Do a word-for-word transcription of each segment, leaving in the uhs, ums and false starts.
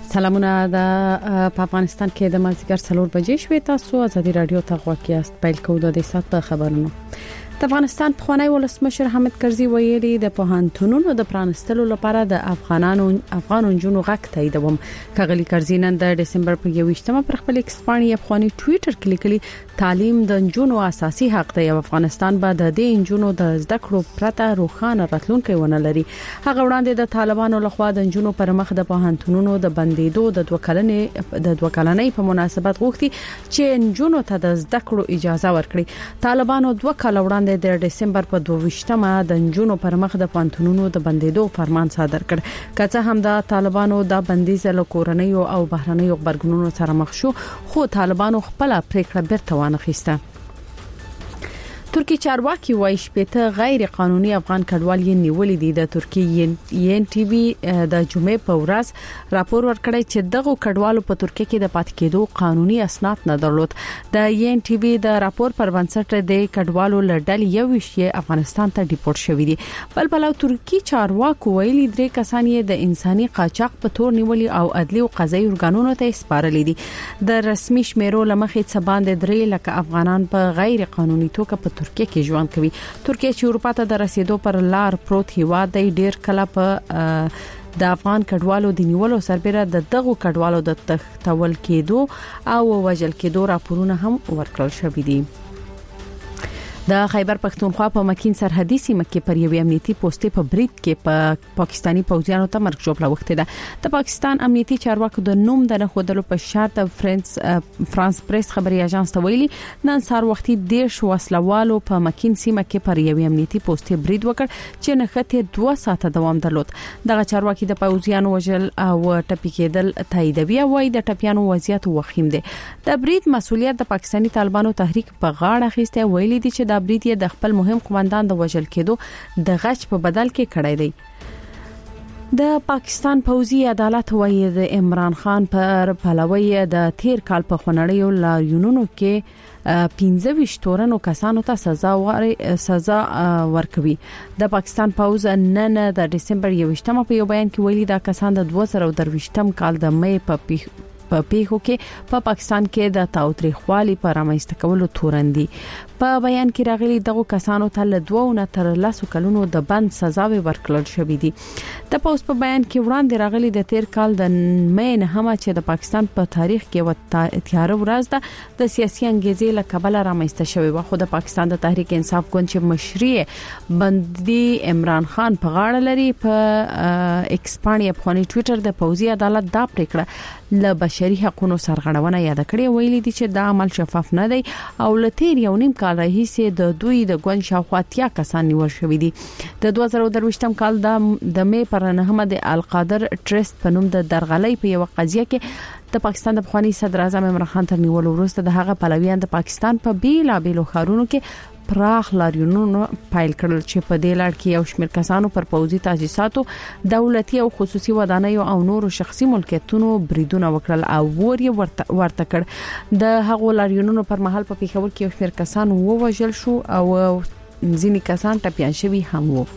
سلامونه د په افغانستان کې د مازیګر څلور بجې شوې تاسو ازادي رادیو ته غواکیاست پیل کوو د دې سات په خبرونو. د افغانستان پخوانی ولسمشر حامد کرزي ویلي د پوهنتونونو د پرانستلو لپاره د افغانانو افغان جنونو غږ تاییدوم. کغلی کرزي نن د دسمبر په یوویشتمه پر خپل ایکسپانی افغاني ټوئیټر کې لیکلي تعلیم د جنونو اساسي حق دی او افغانستان به د دې جنونو د زده کړو پرته روښانه راتلونکي ونه لري. هغه وړاندې د طالبانو لخوا د جنونو پر مخ د پوهنتونونو د بندیدو د دوه کلنې د دوه کلنۍ په مناسبت غوښتي چې جنونو ته د زده کړو اجازه ورکړي. طالبانو دوه کال وړاندې د دسمبر په دوه د جنونو پر مخ د پوهنتونونو د بندیدو فرمان صادر کړ. کله هم د طالبانو د بندیز له کورنۍ او بهرنۍ خبرګونونو سره مخ شو، خو طالبانو خپل پریکړه بیرته وانه خسته. ترکی چارواکي وایي شپته غیر قانوني افغان کډوال یې نیولې دي. د ترکیه این ټي وي د جمعې په ورځ راپور ورکړی چې دغه کډوالو په ترکیه کې د پات کېدو قانوني اسناد نه درلود. د این ټي وي د راپور پر بنسټ د کډوالو لړل یو شی افغانستان ته ډیپورت شوی دي. بل بل ترکی چارواکو ویلي درې کسان یې د انساني قاچاق په تور نیولي او عدلي او قضایي ارګانونو ته سپارلي دي. د رسمي شمیرو لمخې څه باندې درې لکه افغانان په غیر قانوني توګه په ترکیه کې ژوند کوي. ترکیه چې اروپا ته د رسیدو پر لار پروت هیواد دی، ډیر کله په د افغان کډوالو د نیولو سربېره د دغو کډوالو د تختول کېدو او وژل کېدو راپورونه هم ورکړل شوي دي. د خیبر پښتونخوا په مکین سرحدي سیمه کې پر یو امنیتي پوسټ په بریټ کې په پاکستاني پوځیانو ته مرګ جوړه وخت ده. د پاکستان امنیتي چارواکو د نوم د نه خودلو په شرط فرانس فرانس پریس خبري اژانس ته ویلي نن سار وختي دیش وسلوالو په مکین سیمه کې پر یو امنیتي پوسټ بریټ وکړ چې نه خته دوه ساعته دوام درلود. دغه چارواکي د پوځیانو وژل او ټپي کېدل تاییدوي او د ټپيانو وضعیت وخیم دي. د بریټ مسؤلیت د پاکستاني طالبانو تحریک په غاړه اخیسته، ویلي دي چې د بریټ یې د خپل مهم قومندان د وژل کېدو د غچ په بدل کې کړی دی. د پاکستان پوځي عدالت وایي د عمران خان پر پلوي د تیر کال په خونړیو لاریونونو کې پنځه ویشت تورنو کسانو ته سزا ور سزا ورکوي. د پاکستان پوځ نن د دسمبر یوویشتمه په یو بیان کې ویلي دا کسان د دوه زره درویشتم کال د مې په په پیښو کې په پاکستان کې د تاوتریخوالي پر رامنځته کولو تورندي. په بیان کې راغلي دغه کسانو ته له دوه نه تر لسو کلونو د بند سزاوي ورکړل شوې دي. د پوز په بیان کې وړاندې راغلي د تیر کال د مې نه هم چې د پاکستان په تاریخ کې و تیار ورځ ده د سیاسي انګیزې له کبله رامنځته شوې و، خو د پاکستان د تحریک انصاف ګوند چې مشري بندي عمران خان په غاړه لري په ایکسپانی افغاني ټوئیټر د پوځي عدالت دا پریکړه له بشري حقوقو سرغړونه یاد کړې. ویلي دي چې دا عمل شفاف نه دی او لتیر یو نیم کال راهیسې د دوی د ګوند شاوخوا اتیا کسان نیول شوي دي. د دوه زره درویشتم کال د مې پر نهمه د القادر ټرست په نوم د درغلۍ په یو قضیه کې د پاکستان د بخوانی صدر اعظم عمران خان تر نیولو وروسته د هغه پلویان د پاکستان په بیلابېلو ښارونو کې پراخ لاریونونه پایل کړل چې په دې لړ کې یو شمېر کسانو پر پوځي تاسیساتو، دولتي او خصوصي ودانیو او نورو شخصي ملکیتونو بریدونه وکړل او وري ورته کړ. د هغو لاریونونو پر مهال په پیښور کې یو شمېر کسان ووژل شو او ځینې کسان ټپيان شوي هم وو.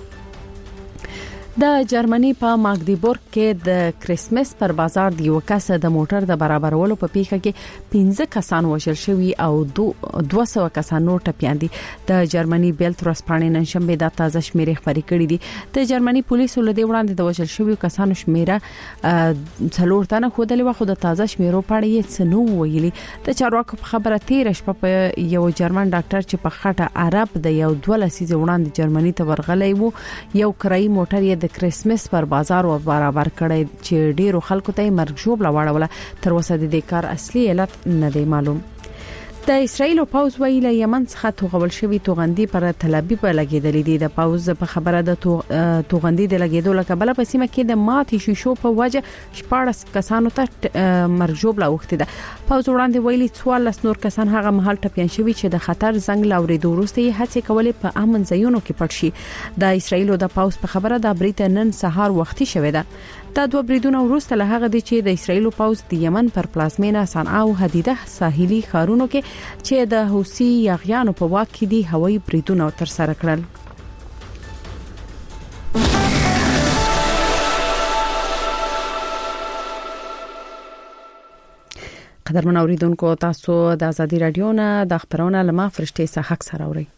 د جرمني په ماګدیبورګ کې د کریسمس پر بازار دی یو کس د موټر د برابرولو په پیښه کې پنځه کسان وژل شوي او دوه سوه کسان نور ټپيان دي. د جرمني بیلت ورځپاڼې نن شنبه د تازه شمیرې خبرې کړې دي. د جرمني پولیسو له دې وړاندې د وژل شوي کسانو شمیره څلور تنه خودلې و، خو د تازه شمیرو په اړه یې څه نو ویلي. د چارواکو په خبره تیر شپه په یو جرمن ډاکټر چې په خټه عرب د یو دوه لسیزه وړاندې جرمني ته ورغلی وو، یو کرایي موټر د کریسمس پر بازار و برابر کړی چې ډیرو خلکو ته مرګ ژوبله واړوله. تر اوسه د دې کار اصلي علت نه دی معلوم. د اسرایل پوز ویله یمن څخه توغول شوی توغندي پر تل ابیب لګیدلې دي. د پوز په خبره د توغندي د لګیدو لکبل په سیمه کې د ماتي شیشو په وجه شپږ کسانو ته مرګ ژوبله وخت ده. پوز وړاندې ویلي څوارلس نور کسان هغه مهال ټپيان شوي چې د خطر زنګ لاورېدو وروسته یې هڅې کولې په امن ځایونو کې پټ شي. د اسرایل د پوز په خبره د بریټنن سهار وختي شوې ده. دا دوه بریدونه وروسته له هغه دي چې د اسرایل پوز د یمن پر پلازمینه صنعا او حدیده ساحلي ښارونو کې چې د حوثي یاغیانو په واک کې دي هوایي بریدونه تر سره کړل. قدرمن اوریدونکو تاسو د ازادي رادیو نه د خبرونو لمه فرشتي څخه حق سره اوري.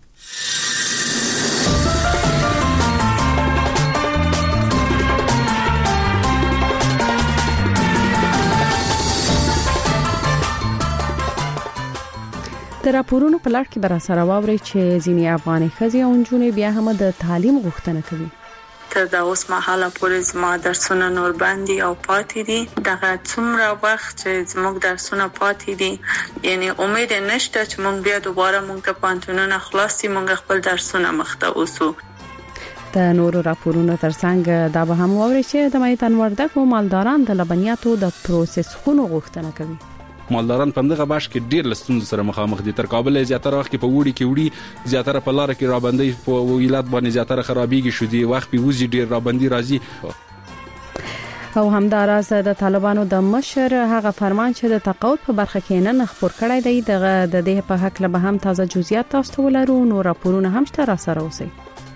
د راپورونو په لړ کې بر سره واوري چې ځینې افغاني ښځې او نجونې بیا هم د تعلیم غوښتنه کوي. تر دا اوس مهاله پورې زما درسونه نور باندې او پاتې دي. دغه څومره وخت چې زموږ درسونه پاتې دي یعنی امید نشته چې موږ بیا دوباره موږ ته پانتونونه خلاصي موږ خپل درسونه مخته اوسو. د نورو راپورونو ترڅنګ دا به هم واوري چې د میدان وردګو مالداران د لبنیاتو د پروسس خونو غوښتنه کوي. مالداران په دغه باش کې ډیر لستون سره مخامخ دي. تر کابل زیاتره وخت په وړي کې وړي زیاتره په لار کې رابندې په ویلات باندې زیاتره خرابېږي شو دي وخت په وزي ډیر رابندې راځي. او همداراز د طالبانو د مشر هغه فرمان چې د تقاعد په برخه کې نن خبر کړی دی دغه د دې په حق له به هم تازه جزئیات تاسو ولرو. نو راپورونه هم شته را سره اوسئ.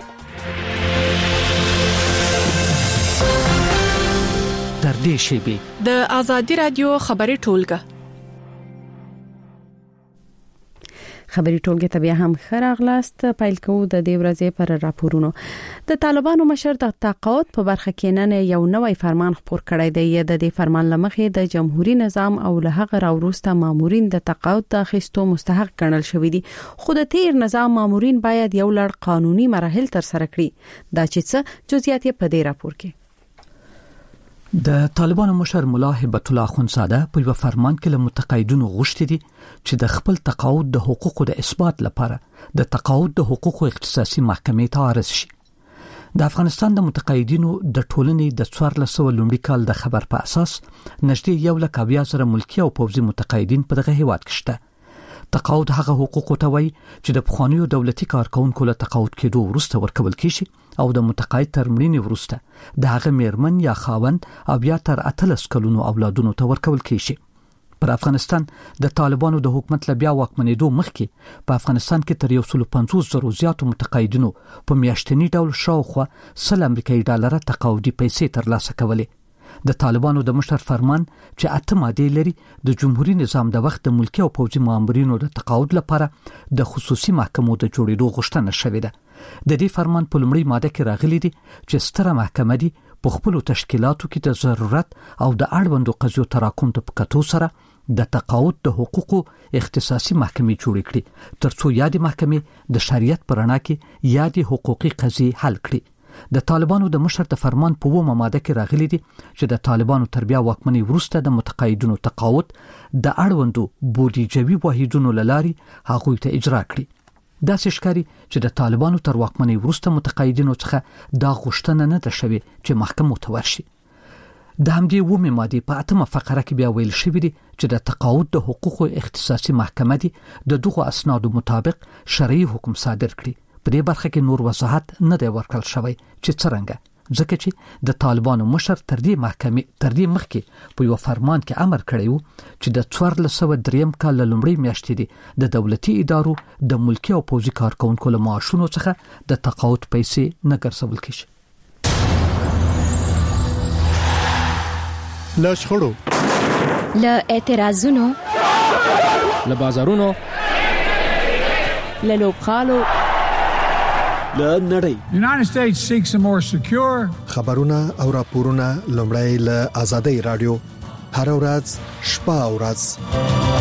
در دې شیبه د ازادي رادیو خبري ټولګه خبري ټولګه ته بیا هم خراغلاست. پیل کوو د دې ورځې پر راپورونو. د طالبانو مشر د تقاعد په برخه کې نن یو نوې فرمان خبر کړی دی. د دې فرمان لمخې د جمهوریت نظام او له هغه راوروسته مامورین د تقاعد د اخیستو مستحق ګڼل شوی دي. خو د تیر نظام مامورین باید یو لړ قانوني مراحل تر سره کړي. دا چې څه جزئیات په دې راپور کې د طالبانو مشر مولا هبت الله اخوندزاده په یو فرمان کې له متقاعدینو غوښتي دي چې د خپل تقاعد د حقوقو د اثبات لپاره د تقاعد د حقوقو اختصاصي محکمې ته عرض شي. د افغانستان د متقاعدینو د ټولنې د څوارلس سوه لومړي کال د خبر په اساس نږدې یو لک اویا زره ملکي او پوځي متقاعدین په دغه هیواد کې شته. تقاعد هغه حقوق ته وایي چې د پخوانیو دولتي کارکونکو له تقاعد کېدو وروسته ورکول کیږي او د متقاعد تر مړینې وروسته د هغه میرمن یا خاوند او بیا تر اتلس کلونو اولادونو ته ورکول کیږي. پر افغانستان د طالبانو د حکومت له بیا واکمنېدو مخکې په افغانستان کې تر یو سل پنځوس زره زیاتو متقاعدینو په میاشتني ډول شاوخوا سل امریکایي ډالر تقاعدي پیسې ترلاسه کولې. د طالبانو د مشر فرمان چې اته ماده لري د جمهوریت نظام د وخت د ملکی او پوځي مامورینو د تقاعد لپاره د خصوصي محکمو د جوړېدو غوښتنه شوې ده. د دې فرمان په لومړی ماده کې راغلي دي چې ستره محکمه دي په خپل تشکیلاتو کې د ضرورت او د اړوندو قضیو تراکم ته پکاتو سره د تقاعد د حقوقو اختصاصي محکمې جوړې کړي ترڅو یادې محکمې د شریعت پر رڼا کې یادې حقوقي قضیې حل کړي. د طالبانو د مشر د فرمان په ومه ماده کې راغلي دي چې د طالبانو تر بیا واکمنۍ وروسته د متقاعدینو تقاعد د اړوندو بودیجوي واحدونو له لارې هغوی ته اجرا کړي. دا ښکاري چې د طالبانو تر واکمنۍ وروسته متقاعدینو څخه دا غوښتنه نه ده شوې چې محکمو ته ورشي. د همدې ومه ماده په اتمه فقره کې بیا ویل شوی دی چې د تقاعد د حقوقو اختصاصي محکمه دي د دغو اسنادو مطابق شرعي حکم صادر کړي. په دې برخه کې نور وضاحت نه دی ورکړل شوی چې څرنګه ځکه چې د طالبانو مشر تر دې محکمې تر دې مخکې په یو فرمان کې امر کړی و چې د څوارلس سوه دریم کال لومړۍ میاشتې دي د دولتي ادارو د ملکی او پوځي کارکونکو له معاشونو څخه د تقاعد پیسې نه ګرځول کیږي. له شخړو له اعتراضونو له بازارونو له لوبخالو له نړۍ United States seeks a more secure خبرونه او راپورونه لومړی له آزادۍ رادیو هر ورځ شپه او ورځ.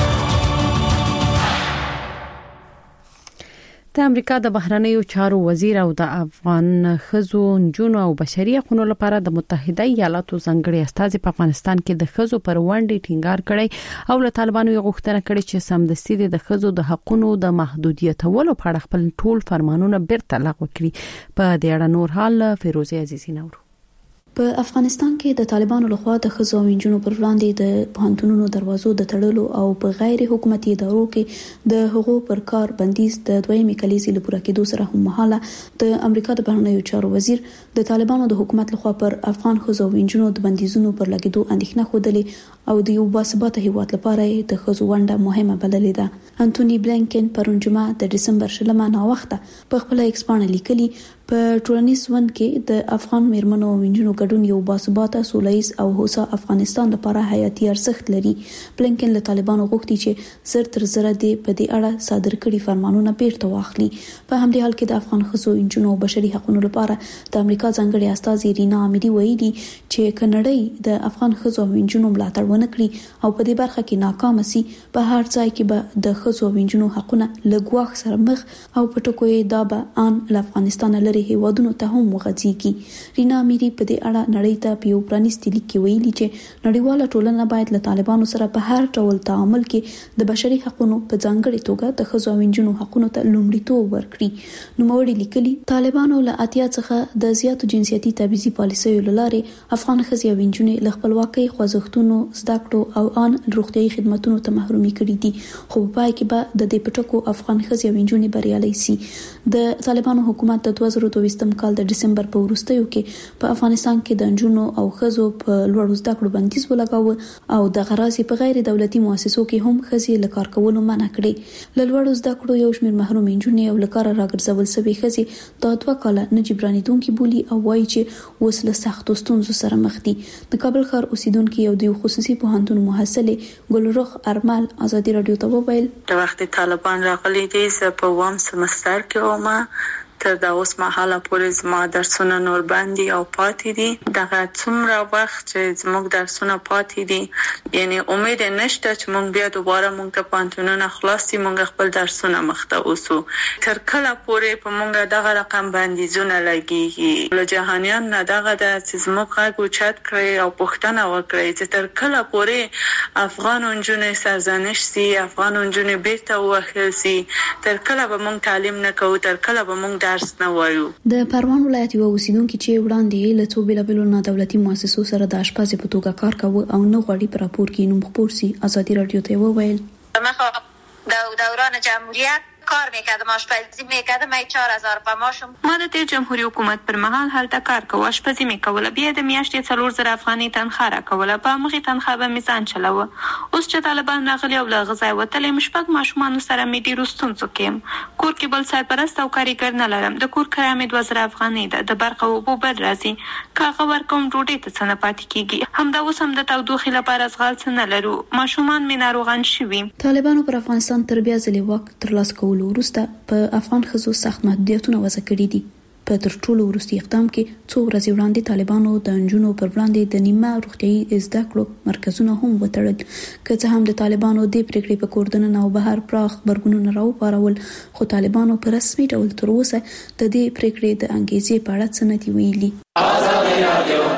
د امریکا د بهرنیو چارو وزیر او د افغان خزو نجونو او بشري حقوقو لپاره د متحده ایالاتو ځانګړي استازي په افغانستان کې د خزو پر وړاندې ټینګار کړي او له طالبانو یې غوښتنه کړې چې سمدستي د خزو د حقوقو د محدودیتولو په اړه خپل ټول فرمانونه بیرته لغوه کړي. په دې اړه نور حال فیروزه عزیزی نور. په افغانستان کې د طالبانو لخوا د ښځو او نجونو پر وړاندې د پوهنتونونو دروازو د تړلو او په غیر حکومتي ادارو کې د حقوقو پر کار بندیز د دویمې کلیزې لپاره کېدو سره هم مهاله د امریکا د بهرنیو چارو وزیر د طالبانو د حکومت لخوا پر افغان ښځو او نجونو د بندیزونو پر لګیدو اندېښنه خوده او د یو باثباته هیواد لپاره د ښځو ونډه مهمه بللې ده. انټونی بلینکن پرون جمعه د دسمبر شلمه نا وخته په خپل ایکس باندې لیکلي په ټولنیز ژوند کې د افغان میرمنو او نجونو ګډون یو باثباته سولهییز او هوسا افغانستان لپاره حیاتي ارزښت لري. بلنکن له طالبانو غوښتي چې زر تر زر دې په دې اړه صادر کړي فرمانونه بیرته واخلي. په همدې حال کې د افغان ښځو نجونو او بشري حقوقو لپاره د امریکا ځانګړي استازي رینا امیری ویلي چې کنړی د افغان ښځو او نجونو ملاتړ ونه کړي او په دې برخه کې ناکام سي، په هر ځای کې به د ښځو او نجونو حقونه لګواخ سره مخ او په ټکو یې دا به ان له افغانستان لري هیوادونو ته هم وغځيږي. رینا امیری په دې اړه نړۍ ته په یو پرانیستي لیک کې ویلي چې نړیواله ټولنه باید له طالبانو سره په هر ډول تعامل کې د بشري حقوقو په ځانګړي توګه د ښځو او نجونو حقوقو ته لومړیتوب ورکړي. نو موړي لیکلي طالبانو له اتیا څخه د زیاتو جنسيتي تبعیضي پالیسیو لاره افغان ښځې او نجونې له خپلواکۍ خوځښتونو زده کړو او ان روغتيایي خدماتونو ته محرومي کړي دي، خو په پای کې به د دې پټکو افغان ښځې او نجونې بریالي سي. د طالبانو حکومت د دوه زره دوه کال د ډسمبر په وروستیو کې په افغانستان کې د نجونو او ښځو په لوړو زده کړو بندیز ولګاوه او د غرازي په غیر دولتي مؤسسو کې هم ښځې له کار کولو منع کړي. له لوړو زده کړو یو شمېر محروم نجونې او له کار راګرځول شوې ښځې د دوه کاله نه جبرانیدونکي بولي او وایي چې اوس له سختو ستونزو سره مخ دي. د کابل ښار اوسیدونکو یو د خصوصي پوهنتون محصله ګلرخ ارمل ازادي رادیو ته وویل د وخت طالبان راغلي دي زه په وام سمستر کې ومه تر دا اوس مهاله پورې زما درسونه نور باندې او پاتې دي. دغه څومره وخت چې زموږ درسونه پاتې دي یعنی امید نشته چې موږ بیا دوباره موږ ته پانتونونه خلاص شي، موږ خپل درسونه مخته اوسو. تر کله پورې په موږ دغه رقم بندیزونه لګيږي؟ له جهانیان نه دغه د چې زموږ غږ اوچت کړي او پوښتنه وکړي چې تر کله پورې افغان نجونې سرزنش سي، افغان نجونې بیرته وهل سي، تر کله به موږ تعلیم نه کوو، تر کله به موږ د پروان ولایت یو اوسیدونکو چې وړاندې له څو بیلابیلو نه دولتي مؤسسو سره د اشپازي په توګه کار کاوه او نه غواړي پر راپور کې نوم خپور سي، ازادي رادیو ته وویل د دوران جمهوریت کار میکردم، آشپزی میکردم، ای چهار هزار په ماشم. ما د تیر جمهوریت حکومت پر مهال هلته کار کوم، آشپزی میکوله، بیا د میاشتې څلور زره افغانۍ تنخواه راکوله، په همغې تنخواه به مې ځان چلاوه. اوس چې طالبان راغلي او له هغه ځایه وتلې، م شپږ ماشومانو سره مې ډېرو ستونزو کې یم. کور کې بل سرپرست او کارګر نه لرم، د کور کرایه مې دوه زره افغانۍ ده، د برق او اوبو بل راځي، که هغه ورکوم ډوډۍ ته څه نه پاتې کېږي. همدا اوس هم د تودوخې لپاره ځغال څه نه لرو، ماشومان مې ناروغان شوي. طالبانو پر افغانستان تر بیا ځلې واک ترلاسه کولو وروسته په افغان ښځو سخت محدودیتونه وضع کړي دي. په تر ټولو وروستي اقدام کې څو ورځې وړاندې طالبانو د نجونو پر وړاندې د نیمه روغتیایي زده کړو مرکزونه هم وتړل. که څه هم د طالبانو د پریکړې په کوردنه او بهر پراخ خبرګونونه راوپارول، خو طالبانو په رسمي ډول تر اوسه د دې پریکړې د انګیزې په اړه څه نه دي ویلي. ازادي رادیو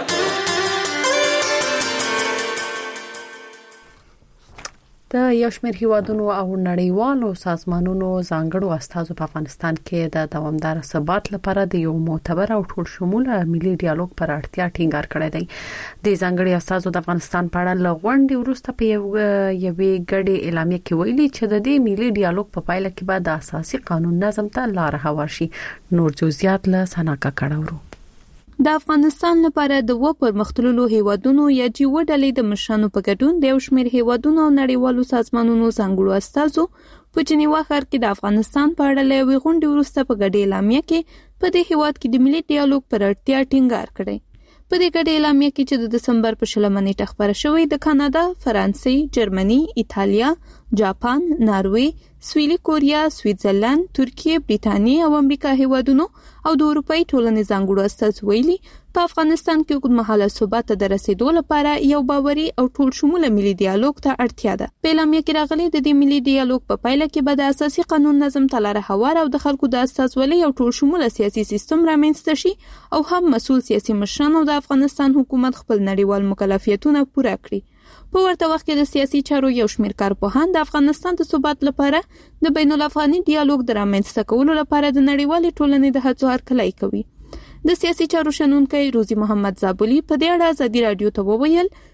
د یو شمېر هیوادونو او نړیوالو سازمانونو ځانګړو استازو په افغانستان کې د دوامدار ثبات لپاره د یو معتبر او ټول شموله ملي ډیالوګ پر اړتیا ټینګار کړی دی. د ځانګړي استازو د افغانستان په اړه لغونډي وروسته په یو یوې ګډې اعلامیه کې ویلي چې د دې ملي ډیالوګ په پایله کې به د اساسي قانون نظم ته لار هوار شي. نور جزئیات له سناکا کړهورو. د افغانستان لپاره د و پرمختللو هیوادونو یا جی و ډلې د مشرانو په ګډون د یو شمېر هیوادونو او نړیوالو سازمانونو ځانګړو استازو په جنیوا ښار کې د افغانستان په اړه له غونډې وروسته په ګډه اعلامیه کې په دې هیواد کې د ملي ډیالوګ پر اړتیا ټینګار کړی. په دې ګډه اعلامیه کې چې د دسمبر په شلمه نیټه خبره شوې، د کاناډا، فرانسې، جرمني، ایتالیا، جاپان، ناروې، سویلي کوریا، سویټزرلند، ترکیه، بریټانیا او امریکا هیوادونو او د اروپאי ټولنې ځانګړو استاز ویلي په افغانستان کې اوږدمهاله ثبات ته د رسیدو لپاره یو باوري او ټول شموله ملي ډیالوګ ته اړتیا ده. په اعلامیه کې راغلي د دې ملي ډیالوګ په پایله کې به د اساسي قانون نظم ته لاره هوار او د خلکو د استازولۍ او ټول شموله سیاسي سیستم رامنځته شي او هم مسؤل سیاسي مشران او د افغانستان حکومت خپل نړیوال مکلفیتونه پوره کړي. په ورته وخت کې د سیاسي چارو یو شمېر کارپوهان د افغانستان د ثبات لپاره د بین الافغاني ډیالوګ د رامنځته کولو لپاره د نړیوالې ټولنې د هڅو هرکلی کوي. د سیاسي چارو شنونکی روزي محمد زابلی په دې اړه ازادي رادیو ته وویل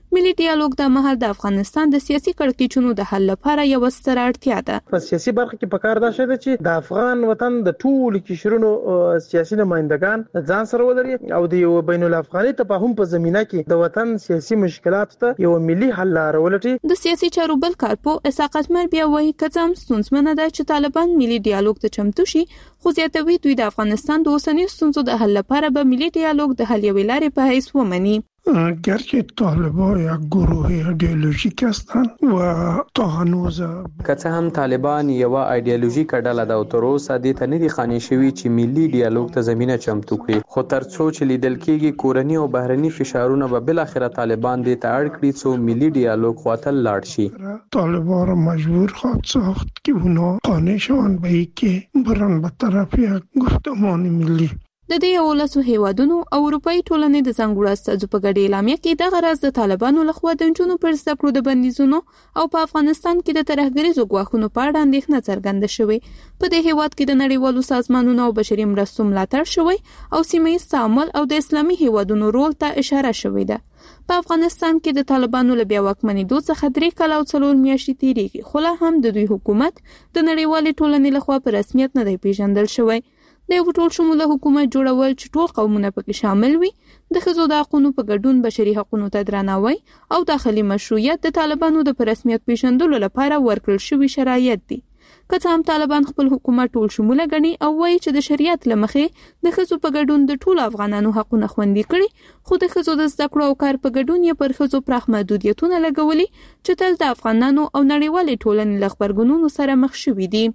ملي ډیالوګ د مهال د افغانستان د سیاسي کړکېچونو د حل لپاره یو ستر اړتیا ده. په سیاسي برخه کې پکار دا شته چې د افغان وطن د ټولو قشرونو سیاسي نمائندگان ځان سره ولري او د یو بین الافغاني تفاهم په زمينه کې د وطن سیاسي مشکلات ته یو ملي حل لار ولټي. د سیاسي چارو بل کارپو اساقت مر بیا وایي کڅم ستونزمنه ده چې طالبان ملي ډیالوګ ته چمتو شي، خو زیاتوي دوی د افغانستان د اوسنی ستونزو د حل لپاره به ملي ډیالوګ د حل لارې په حیث ومني. گرچه طالبان یک گروه ایدئولوژیک هستند و تا هنوز که هم طالبان یو ایدئولوژیک ډله ده او تر اوسه د ته نه دي خاني شوی چې ملي ډیالوګ ته زمينه چمتو کړي، خو تر څو چې لیدل کېږي کورنی او بهرني فشارونه به بل اخره طالبان دې ته اړ کړي څو ملي ډیالوګ خواته لاړ شي. طالبان را مجبور خواهد ساخت که اونا قانع شوند به اینکه برن به طرف یک گفتمان ملی. د دې اولسو هیوادونو او اروپאי ټولنې د څنګهړه استازو په ګډه اعلامیه کې د غرض د طالبانو لخوا د جنونو پر زده کړو د بندیزونو او په افغانستان کې د ترهګریزو غواخونو په اړه اندېښنه څرګنده شوې. په دې هیواد کې د نړیوالو سازمانونو او بشري مرستو ملاتړ شوی او سیمه ییز تعامل او د اسلامي هیوادونو رول ته اشاره شوې ده. په افغانستان کې د طالبانو له بیا واکمنېدو څخه درې کاله او څلور میاشتې تیریږي، خو لا هم د دوی حکومت د نړیوالې ټولنې لخوا په رسمیت نه دی پیژندل شوی. د یو ټول شموله حکومت جوړول چې ټول قومونه پکې شامل وي، د ښځو د حقوقو په ګډون بشري حقوقو ته درناوی او داخلي مشروعیت د طالبانو د رسمیت پیژندلو لپاره ورکړل شوی شرایط دي. که څه هم طالبان خپل حکومت ټول شموله ګڼي او وایي چې د شریعت له مخې د ښځو په ګډون د ټولو افغانانو حقونه خوندي کړي، خو د ښځو د زده کړو او کار په ګډون یې پر ښځو پراخ محدودیتونه لګولي چې تل د افغانانو او نړیوالې ټولنې له غبرګونونو سره مخ شوي دي.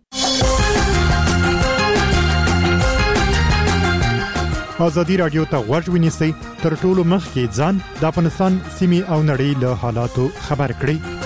ازادي رادیو ته غوږ ونیسئ تر ټولو مخکې ځان د افغانستان سیمې او نړۍ له حالاتو خبر کړئ.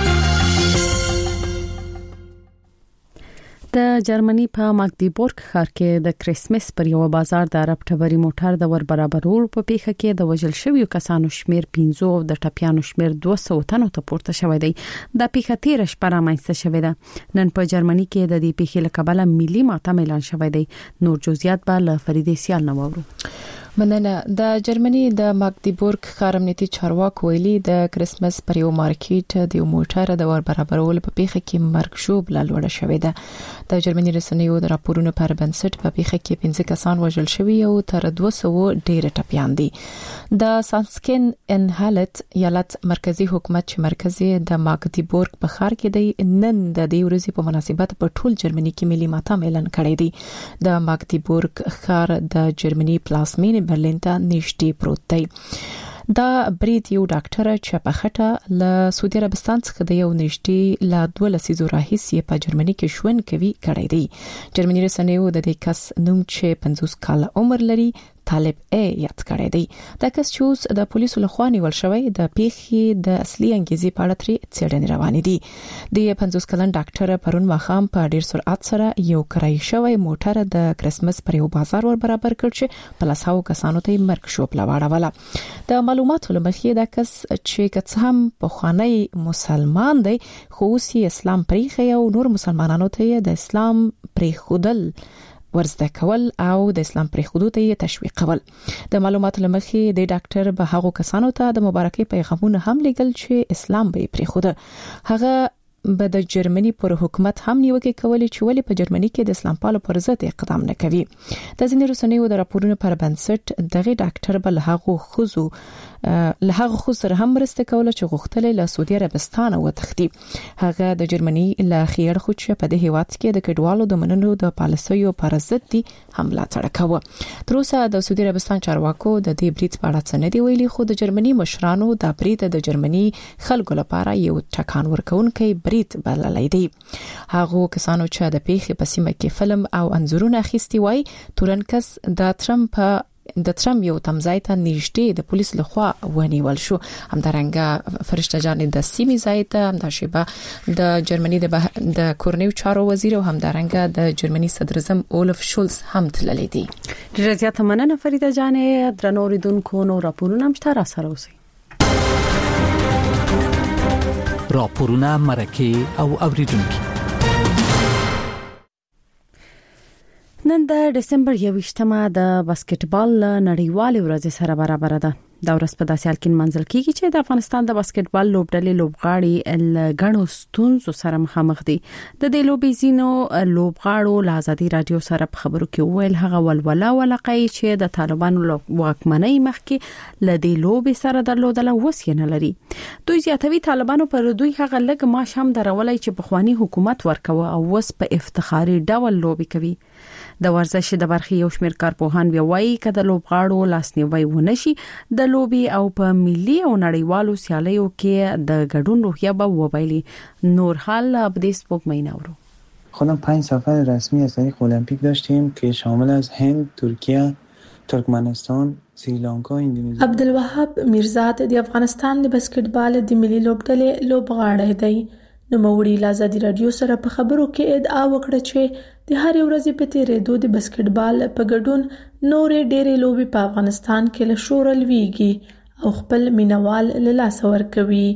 د جرمني په ماګدیبورګ ښار کې د کریسمس پر یو بازار د عرب ټبري موټر د ور برابرولو په پیښه کې د وژل شویو کسانو شمیر پنځه او د ټپیانو شمیر دوه سوه تنو ته پورته شوی دی. د پیښه تیر شپه رامنځته شوې ده. نن په جرمني کې د دې پیښې له کبله ملي ماتم اعلان شوی دی. نور جزئیات به له فریدې سیال نه واورو. مننه. د جرمني د ماګدیبورګ ښار امنیتي چارواکو ویلي د کریسمس پر یو مارکیټ د یو موټر د ور برابرولو په پیښه کې مرګ شوب لا لوړه شوې ده. د جرمني رسنیو د راپورونو پر بنسټ په پیښه کې پنځه کسان وژل شوي او تر دوه سوه ډیر ټپیان دي. د سانسکن انهالت ایالت مرکزی حکومت چې مرکزی د ماګدیبورګ په ښار کې دی نن د دې ورځې په مناسبت په ټول جرمني کې ملي ماتم اعلان کړی دی. د ماګدیبورګ ښار د جرمني پلازمینه برلین ته نږدې پروت دی. دا برید یو ډاکټر چې په خټه له سعودي عربستان څخه د یو نږدې لا دوه لسیزو راهیسې په جرمني کې ژوند کوي کړی دی. جرمني رسنیو د دې کس نوم چې پنځوس کال عمر لري طالب ا یاد کړی دی. دا کس چې اوس د پولیسو لخوا نیول شوی د پیښې د اصلي انګیزې په اړه ترې څېړنې روانې دي. د پنځوس کلن ډاکټر پرون ماښام په ډیر سرعت سره یو کرایي شوی موټر د کریسمس پر یو بازار ور برابر کړ چې په لاسو کسانو ته مرګ شوب لاوړوله. د معلوماتو لمخې دا کس چې کڅ هم په خوانی مسلمان دی خو اوس اسلام پریخي او نور مسلمانانو ته د اسلام پریخودل ورزده کول او د اسلام پرېښودو ته تشویقول. د معلوماتو لمخې د ډاکټر به هغو کسانو ته د مبارکۍ پیغامونه هم لګل چې اسلام به پرېښوده. هغه به د جرمني پر حکومت هم نیوکې کولې چې ولې په جرمني کې د اسلام پالو پر ضد اقدام نه کوي. د ځینې رسنیو د راپورونو پر بنسټ دغه ډاکټر بل هغه خزو له هغه خو سره هم مرسته کوله چې غوښتل له سعودي عربستان وتښتي. هغه د جرمني له خیر خو چې په دې هیواد کې د کډوالو د منلو د پالیسیو پر ضد دي حمله کړې. تر اوسه د سعودي عربستان چارواکو د دې برید په اړه څه نه دی ویلي، خو د جرمني مشرانو د برید د جرمني خلکو لپاره یو ټکان ورکونکي برید بللی دی. هغه کسانو چې د پیښې په سیمه کې فلم او انځورونه اخیستي وای تورنکس د ټرمپ د ټرمپ یو تمځای ته نږدې د پولیس لخوا ونیول شو. همدارنګه فرشته جان د سیمې ځای ته همداشبه د جرمني د بح... د کورنیو چارو وزیر او همدارنګه د جرمني صدر اعظم اولف شولز هم تللی دي. ډیره زیاته مننه فریده جان. درنو ریدونکو نو راپورونه هم تر سره اوسئ. راپورونه مرکه او اوریدونکو نن د دسمبر یوویشتمه د باسکټبال نړیوالې ورځ سره برابر ده. دا ورځ په داسې حال کې منځل کیږي چې د افغانستان د باسکټبال لوبډلې لوبغاړي لګڼو ستونزو سره مخامخ دي. د دې لوبې زینو لوبغاړو له ازادي رادیو سره په خبرو کې ویل هغه ولوله ولقای چې د طالبانو واکمنۍ مخکې له دې لوبې سره درلودله وسینه لري. دوی زیاتوي طالبانو پر دوی هغه لګ ماش هم درولای چې په خواني حکومت ورکوه او وس په افتخاري ډول لوبې کوي. د ورزش د برخې یو شمېر کارپوهان وایي چې د لوبغاړو لاسنیوي ونشي د لوبي او په ملي او نړیوالو سیالیو کې د ګډون روحیه به وبایلي. نور حال ابدیس بوګمیناورو. خودم پنج سفر رسمی از طریق المپیک داشتیم که شامل از هند، ترکیه، ترکمنستان، سریلانکا، اندونزیا. عبدالوهاب میرزاد د افغانستان د باسکټبال د ملي لوبډلې لوبغاړی دی. نو موري لازادي رادیو سره په خبرو کې ادعا وکړه چې د هر ورځې په تیرېدو د باسکټبال په ګډون نورې ډېرې لوبې په افغانستان کې له شوره لویږي او خپل مینوال له لاسه ورکوي.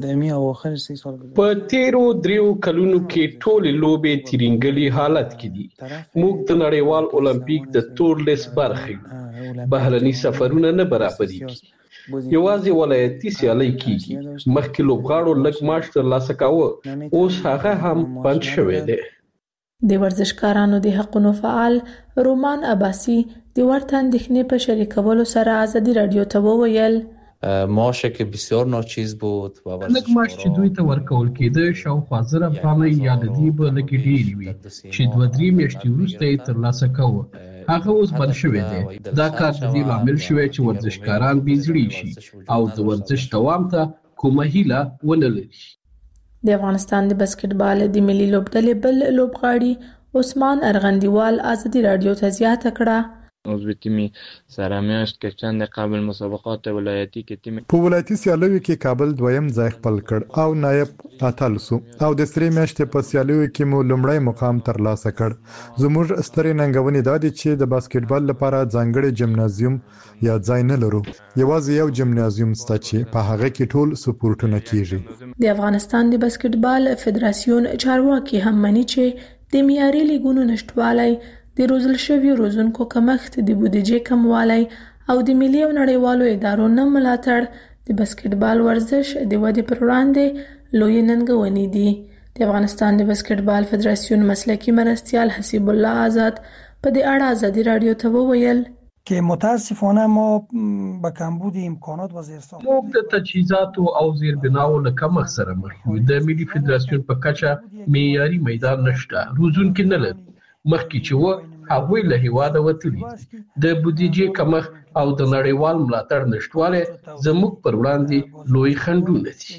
په تیرو دریو کلونو کې ټولې لوبې تیرینګلي حالت کې دي. موږ د نړیوال اولمپیک د تور لیست برخه بهرني سفرونه نه برابرېږي. یوازې ولایتي سیالۍ کیږي. مخکې لوبغاړو لږ معاش ترلاسه کاوه، اوس هغه هم بند شوی دی. د ورزشکارانو د حقوقو فعال رومان عباسی د ورته اندېښنې په شریکولو سره ازادي رادیو ته وویل معاشه که بسیار ناچیز بود و لږ معاش چې دوی ته ورکول کېده شاوخوا زر افغانۍ یا د دې به لږ ډېرې وي چې دوه درې میاشتې وروسته یې ترلاسه کوه. هغه اوس بند شوی دی. دا کار د دې لامل شوی چې ورزشکاران بېزړي شي او د ورزش دوام ته کومه هیله ونه لري. د افغانستان د باسکټبال د ملي لوبډلې بل لوبغاړي عثمان ارغندیوال ازادي رادیو ته زیاته کړه. عضو تیمی سره میاشت که چند قبل مسابقات ولایتي کې تیم په ولایتي سیالیو کې کابل دویم ځای خپل کړ او نایب اتل سو او د سری میاشتې په سیالیو کې مو لومړی مقام ترلاسه کړ. زموږ سترې ننګونې دا دي چې د باسکټبال لپاره ځانګړی جمنازیوم یا ځای نه لرو. یوازې یو جمنازیوم شته چې په هغه کې ټول سپورټونه کیږي. د افغانستان د باسکټبال فدراسیون چارواکي هم مانی چې د معیاري لیګونو نشټوالی، د روزل شویو روزونکو کمښت، د بودیجې کموالی او د ملي او نړیوالو ادارو نه ملاتړ د باسکټبال ورزش د ودې پر وړاندې لوی ننګونې دي. د افغانستان د باسکټبال فدراسیون مسلکی مرستیال حسیب الله آزاد په دې اړه ازادي رادیو ته وویل که متاسفانه ما به کمبود امکانات و زیرساخت موږ د تجهیزاتو او زیربناو له کمښت سره مخ یو. د ملي فدراسیون په کچه معیاري میدان نشته، روزونکي نه لري. مخکې چې و هغوی له هیواده وتلي دي. د بودیجې کمښت او د نړیوال ملاتړ نشټوالی زموږ پر وړاندې لوی خنډونه دي.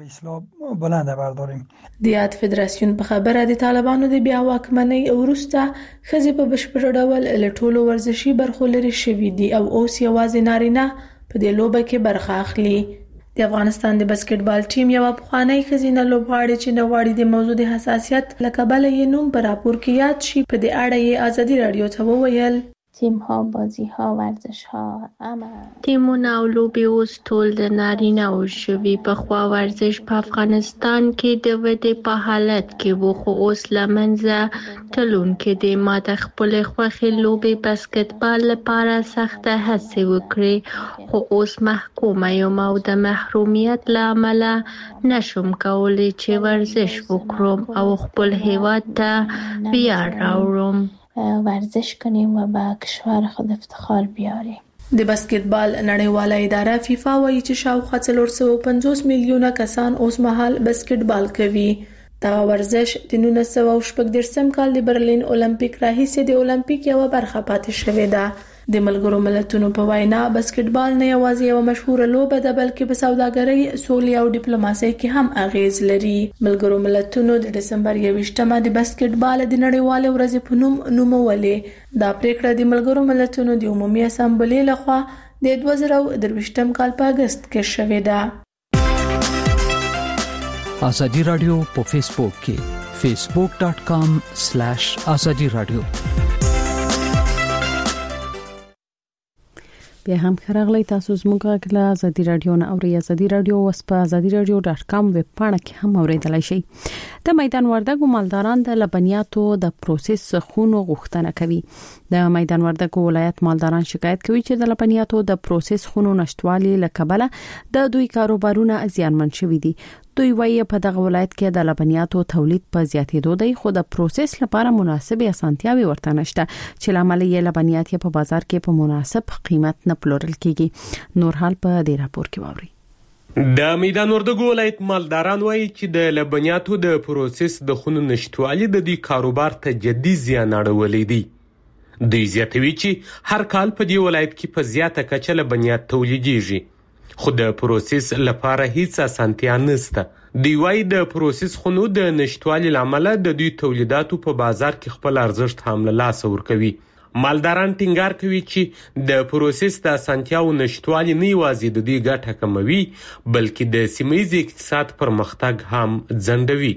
د یاد فدراسیون په خبره د طالبانو د بیا واکمنۍ وروسته ښځې په بشپړ ډول له ټولو ورزشي برخو لرې شوي دي او اوس یوازې نارینه په دې لوبه کې برخه اخلي. د افغانستان د باسکټبال ټیم یو افغاني ښځینه لوبغاړې چې نه غواړي د موضوع د حساسیت له کبله یې نوم په راپور کې یاد شي په دې اړه یې ازادي رادیو ته وویل تیم ها، بازی ها، ورزش ها، اما تیمونه او لوبې اوس ټول د نارینه او شوي. پخوا ورزش په افغانستان کې د ودې په حالت کې و، خو اوس له منځه تلونکي دی. ما د خپلې خوښې لوبې باسکټبال لپاره سخته هڅې وکړې، خو اوس محکومه یم او د محرومیت له امله نشم کولی چې ورزش وکړم او خپل هیواد ته ویاړ راوړم. ورزش کنیم و به کشور خود افتخار بیاریم. د باسکټبال نړیواله اداره فیفا وایي چې شاوخوا څلور سوه او پنځوس میلیونه کسان اوس مهال باسکټبال کوي. دا ورزش د نولس سوه او شپږ دېرشم کال د برلین اولمپیک راهیسې د اولمپیک یوه برخه پاتې شوې ده. د ملګرو ملتونو په وینا باسکټبال نه یوازې یوه مشهوره لوبه ده بلکې په سوداګرۍ، سولې او ډیپلوماسۍ کې هم اغیز لري. ملګرو ملتونو د ډسمبر یوویشتمه د باسکټبال د نړیوالې ورځې په نوم نومولې. دا پریکړه د ملګرو ملتونو د عمومي اسامبلې لخوا د دوه زره او درویشتم کال په اگست کې شوې ده. ازادي رادیو په فیسبوک کې facebook dot com slash azadi radio. بیا هم خبرغلی تاسو زموږ غلا ازادي رادیو نه اوري ازادي رادیو وسپا ازادي رادیو ډاټ کام ویب پاڼه کې هم اوریدلای شئ. د میدان وردګو مالداران د لبنیاتو د پروسس خونو غوښتنه کوي. د میدان وردګو ولایت مالداران شکایت کوي چې د لبنیاتو د پروسس خونو نشټوالي لکبله د دوی کاروبارونه زیانمن شوي دي. دوی وايي په دغه ولایت کې د لبنیاتو تولید په زیاتېدو دی، خو د پروسس لپاره مناسبه اسانتیاوي ورته نشته چې لامل یې لبنیات په بازار کې په مناسب قیمت نه پلورل کیږي. نور حال په دې راپور کې واوري. د میدان وردګو ولایت مالداران وایي چې د لبنیاتو د پروسس د خونو نشټوالي د دوی کاروبار ته جدي زیان اړولی دی. دوی زیاتوي چې هر کال په دې ولایت کې په زیاته کچه لبنیات تولیدېږي، خو د پروسس لپاره هیڅ اسانتیا نشته. دوی وايي د پروسس خونو د نشټوالي لامل د دوی تولیداتو په بازار کې خپل ارزښت هم له لاسه ورکوي. مالداران ټینګار کوي چې د پروسس د اسانتیاو نشټوالي نه یوازې د دوی ګټه کموي بلکې د سیمه‌ییز اقتصاد پرمختګ هم ځنډوي.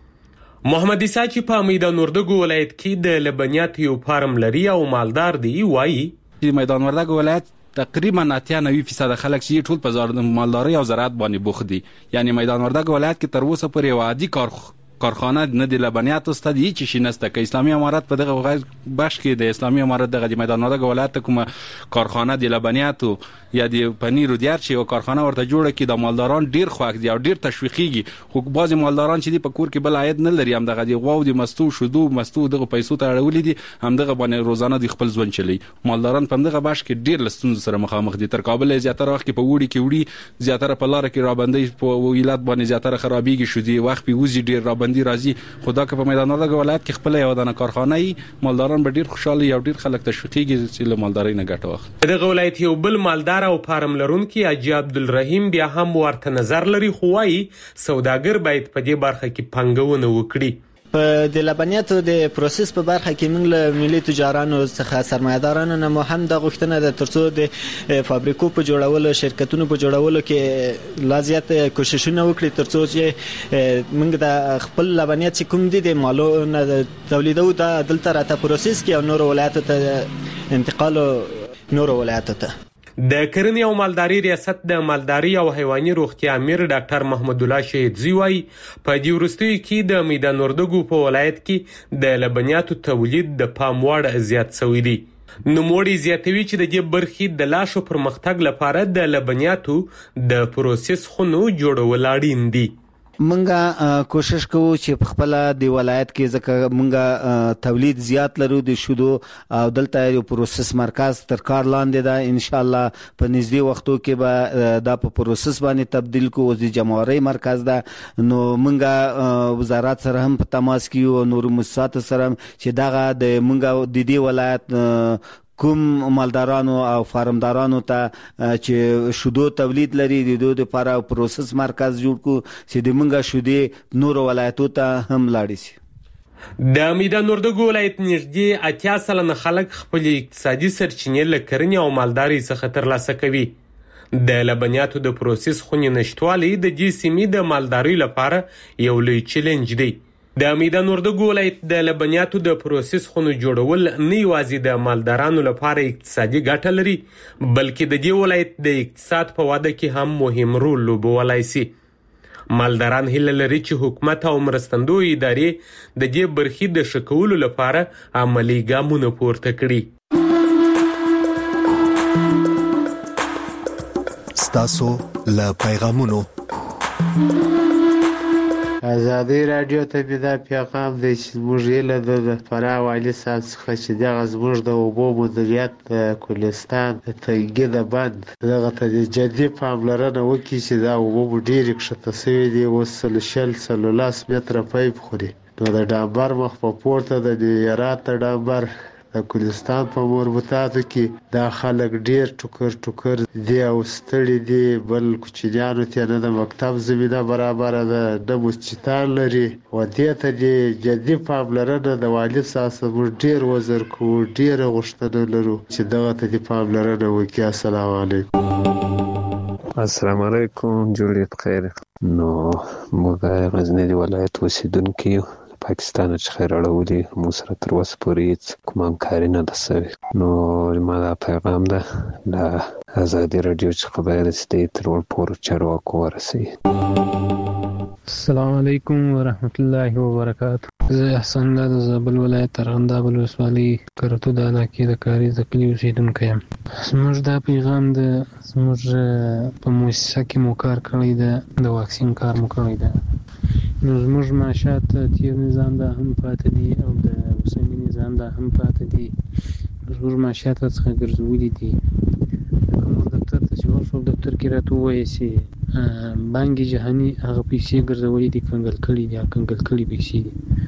محمد عیسی چې په میدان وردګو ولایت کې د لبنیاتو یو فارم لري او مالدار دی، وايي چې میدان وردګو ولایت تقریبا اتیا نوي فیصد خلک چې ټول په مالداري او زراعت باندې بوخت دي. یعنی میدان وردګ ولایت کې تر اوسه پورې یو عادي کار کارخانه نه دی لبنیاتو ستدي چې شي نسته. که اسلامي امارات په دغه غیر بخش کې د اسلامي امارات دغه د میدان وردګ ولایت کومه کارخانه دی لبنیاتو یا د پنیر او دیار چې یو کارخانه ورته جوړه کړي، د مالداران ډیر خوښ دي او ډیر تشویقيږي. خو بعضی مالداران چې دی په کور کې بل عاید نه لري، هم دغه دی غواو دي مستو شودو مستو دغه پیسو ته اړولې دي، هم دغه باندې روزانه د خپل ژوند چلی. مالداران په دغه بخش کې ډیر لستون سره مخامخ دي. تر کابل زیاتره وخت په وړي کې وړي زیاتره په لار کې رابندې په ویلات باندې زیاتره خرابېږي شو دي، وخت په وزي ډیر رابندې راځي. خدا که په میدان وردګ ولایت کې خپل یو دانه کارخانه ای، مالداران به ډیر خوشاله یو ډیر خلک تشویقيږي چې له مالدارۍ نه ګټه واخلي. دغه ولایت یو بل مالدار او فارم لرونکي حاجی عبدالرحیم بیا هم ورته نظر لري، خو وايي سوداګر باید په دې برخه کې پنګونه وکړي. په د لبنیاتو د پروسس په برخه کې موږ له ملي تجارانو څخه سرمایه‌دارانو نه مو هم د غوښتنه د ترڅو د فابریکو په جوړولو شرکتونو په جوړولو کې لا زیات کوششونه وکړي ترڅو چې موږ د خپل لبنیات چې کوم دي د مالو نه تولیدو د دلته راته پروسس کې او نور ولایتو ته انتقال نور ولایتو ته. د کرنې او مالداري ریاست د مالداري او حیواني روغتیا امیر ډاکټر محمد الله شهیدزی وايي په دې وروستیو کې د میدان وردګو په ولایت کې د لبنیاتو تولید د پام وړ زیات شوی دی. نوموړي زیاتوي چې د دې برخې د لا ښه پرمختګ لپاره د لبنیاتو د پروسس خونو جوړول اړین دي. منګه کوشش کوو چې په خپل د ولایت کې ځکه منګه تولید زیات لرو د شودو او دلته یو پروسس مرکز تر کار لاندې ده. ان شاء الله په نږدې وختو کې به دا په پروسس باندې تبدیل کوو. د جمهوریت مرکز ده، نو منګه وزارت سره هم په تماس کې او نور مؤسسات سره چې دغه د منګه د دې ولایت کوم مالدارانو او فارمدارانو ته چې شودو تولید لري د دوی لپاره پروسس مرکز جوړ کو چې د منګه شودې نور ولایتو ته هم لاړ شي. د میدان وردګو ولایت نږدې اتیا سلنه خلک خپل اقتصادي سرچینې له کرنې او مالدارۍ څخه ترلاسه کوي. د لبنیاتو د پروسس خونې نشټوالي د دې سیمې د مالدارۍ لپاره یو لوی چیلنج دی. د میدان وردګو ولایت د لبنیاتو د پروسس خونو جوړول نه یوازې د مالدارانو لپاره اقتصادي ګټه لري بلکې د دې ولایت د اقتصاد په وده کې هم مهم رول لوبولی شي. مالداران هیله لري چې حکومت او مرستندوی ادارې د دې برخې د ښه کولو لپاره عملي ګامونه پورته کړي. ستاسو له پیغامونو ازادي رادیو ته بیا د پیغام دی چې زموږ هیله ده د فراه والي صاحب څخه چې دغه زموږ د اوبو مدیریت د کلستان د تنګي د بند دغه ته جدي پاملرنه وکړي چې دا اوبه مو ډېرې کښته شوي دي. اوس څلور شل څلور لس متره پیپ خوري، نو د ډامبر مخ په پورته د هرات د ډامبر د کلستان په مربوطاتو کې دا خلک ډیر ټوکر ټوکر دی او ستړي دي. بل کوچنیانو ته نه د مکتب زمینه برابر ده، نه مسجدان لري و دې ته دی جدي پاملرنه د والي صاحب موږ ډیر وزر کوو، ډیر غوښتنه لرو چې دغه ته دی پاملرنه وکړي. السلام علیکم. السلام علیکم، جوړې بخیر. نو موږ غزنی ولایت اوسیدونکو پاکستان څخه راړولې مو سره تر اوسه پورې کوم همکاري نه ده شوې. نو ما دا پیغام ده له ازادي راډیو څخه باید چې تر ټولو چارواکو ورسوي. السلام علیکم ورحمت الله وبرکاته. زه احسان الله د زابل ولایت ارغنداب ولسوالۍ کرتو د علاقې د کاریز د کلي اوسیدونکی یم. زموږ دا پیغام د زموږ په مؤسسه کې مو کار کړی ده، د واکسین کار مو کړی ده. نو زموږ معاشات تیر نظام دا هم پاتې دي او د اوسني نظام دا هم پاتې دي. زموږ معاشات څخه ګرځولي دي. کوم دفتر ته چې ورشو دفتر کې راته ووایي چې بانک جهاني هغه پیسې ګرځولي دي، کنګل کړي دي، کنګل کړي پیسې دي.